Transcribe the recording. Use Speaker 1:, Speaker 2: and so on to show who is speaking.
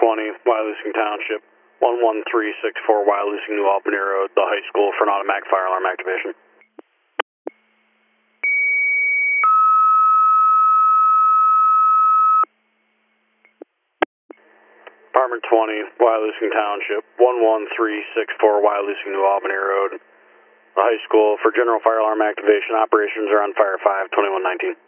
Speaker 1: 20, Wyalusing Township, 11364 Wyalusing New Albany Road, the high school for an automatic fire alarm activation. Department 20, Wyalusing Township, 11364 Wyalusing New Albany Road, the high school for general fire alarm activation. Operations are on fire 52119.